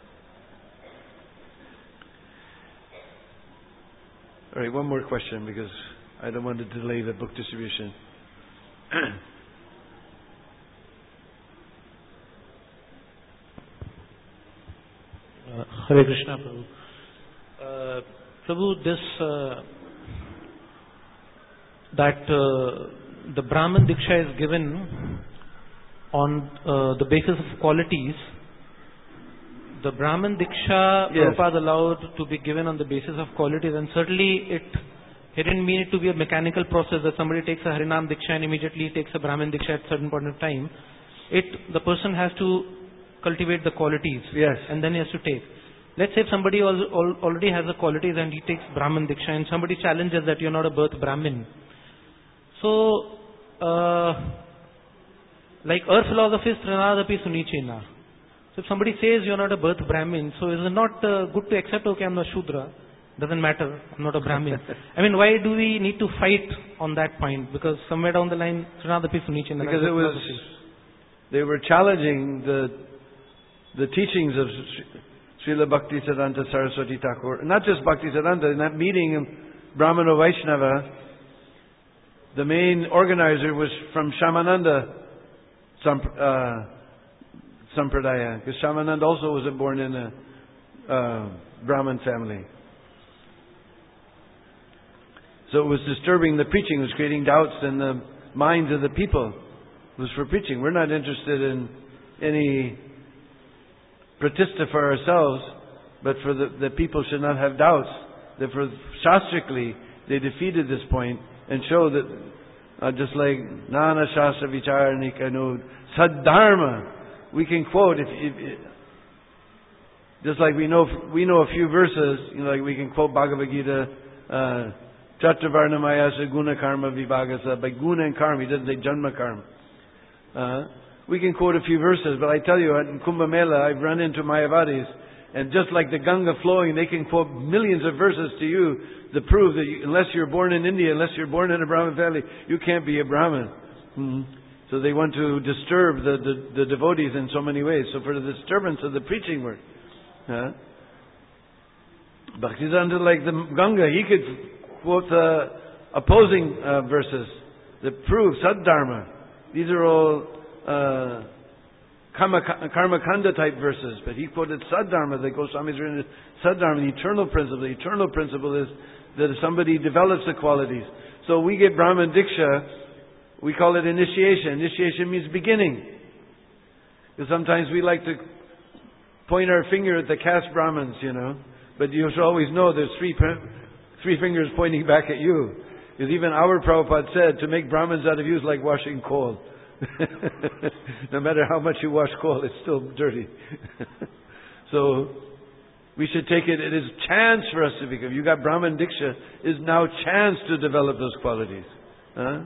All right, one more question because I don't want to delay the book distribution. Uh, Hare Krishna, Prabhu. Uh, Prabhu, this uh, that uh, the Brahman Diksha is given on uh, the basis of qualities. The Brahman Diksha, yes. Prabhupada allowed to be given on the basis of qualities, and certainly it He didn't mean it to be a mechanical process that somebody takes a Harinam Diksha and immediately takes a Brahmin Diksha at a certain point of time. It, the person has to cultivate the qualities. Yes. And then he has to take. Let's say if somebody al al already has the qualities and he takes Brahmin Diksha and somebody challenges that you're not a birth Brahmin. So, uh, like our philosophy is Trinadapi Sunichena. So if somebody says you're not a birth Brahmin, so is it not uh, good to accept, okay, I'm not Shudra? Doesn't matter, I'm not a Brahmin. I mean, why do we need to fight on that point? Because somewhere down the line, Trinadapi Sunichena. Because it was, they were challenging the the teachings of Srila Bhaktisiddhanta Saraswati Thakur. Not just Bhaktisiddhanta, in that meeting, Brahmana Vaishnava, the main organizer was from Shamananda uh, Sampradaya, because Shamananda also was born in a uh, Brahmin family. So it was disturbing the preaching, it was creating doubts in the minds of the people. It was for preaching. We're not interested in any pratista for ourselves, but for the, the people should not have doubts. Therefore, shastrically, they defeated this point and showed that, uh, just like Nana Shastra Vicharani Kanud, Saddharma, we can quote, if, if, if, just like we know we know a few verses, you know, like we can quote Bhagavad Gita, uh, Chatravarnamayasa Guna Karma Vibhagasa, by Guna and Karma, he doesn't say Janma Karma. Uh, we can quote a few verses, but I tell you, at Kumbh Mela, I've run into Mayavadis, and just like the Ganga flowing, they can quote millions of verses to you that prove that you, unless you're born in India, unless you're born in a Brahmin family, you can't be a Brahmin. Mm-hmm. So they want to disturb the, the, the devotees in so many ways. So for the disturbance of the preaching work, huh? Bhaktisiddhanta, like the Ganga, he could quote the opposing uh, verses that prove Saddharma. These are all uh, karma, karma kanda type verses, but he quoted Saddharma. The Goswamis written Saddharma, the eternal principle. The eternal principle is that if somebody develops the qualities. So we get Brahman Diksha, we call it initiation. Initiation means beginning. Because sometimes we like to point our finger at the caste Brahmins, you know. But you should always know there's three, three fingers pointing back at you. Because even our Prabhupada said, to make Brahmins out of you is like washing coal. No matter how much you wash coal, it's still dirty. So, we should take it, it is chance for us to become. You got Brahman Diksha, is now chance to develop those qualities. Huh?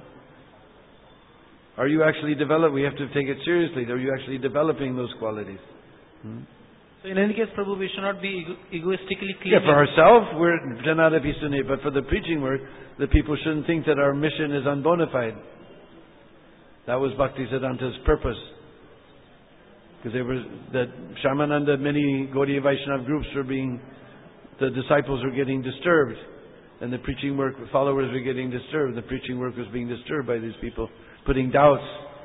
Are you actually developed? We have to take it seriously. Are you actually developing those qualities? Hmm? So in any case, Prabhu, we should not be ego- egoistically claiming. Yeah, for ourselves, we're Janada Pisune, but for the preaching work, the people shouldn't think that our mission is unbonafide. That was Bhaktisiddhanta's purpose. Because they were, that Shamananda, many Gaudiya Vaishnava groups were being, the disciples were getting disturbed. And the preaching work, followers were getting disturbed. The preaching work was being disturbed by these people, putting doubts.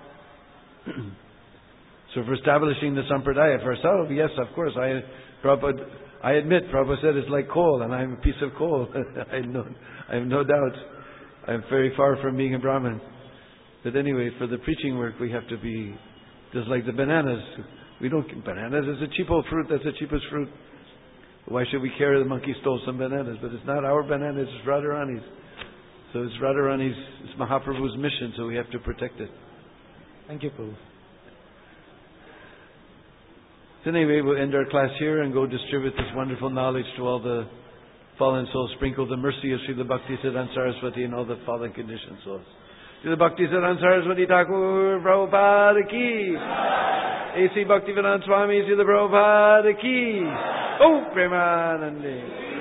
So for establishing the Sampradaya for ourselves, yes, of course, I, Prabhupada, I admit, Prabhupada said it's like coal, and I'm a piece of coal. I, have no, I have no doubt. I'm very far from being a Brahmin. But anyway, for the preaching work, we have to be just like the bananas. We don't, bananas is a cheapo fruit, that's the cheapest fruit. Why should we care the monkey stole some bananas? But it's not our bananas, it's Radharani's. So it's Radharani's, it's Mahaprabhu's mission, so we have to protect it. Thank you, Prabhu. So anyway, we'll end our class here and go distribute this wonderful knowledge to all the fallen souls. Sprinkle the mercy of Srila Bhaktisiddhanta Saraswati and all the fallen conditioned souls. Srila Bhaktisiddhanta Saraswati Thakur Prabhupada ki. A C Bhaktivedanta Swami Srila Prabhupada ki. Oh, Premanande.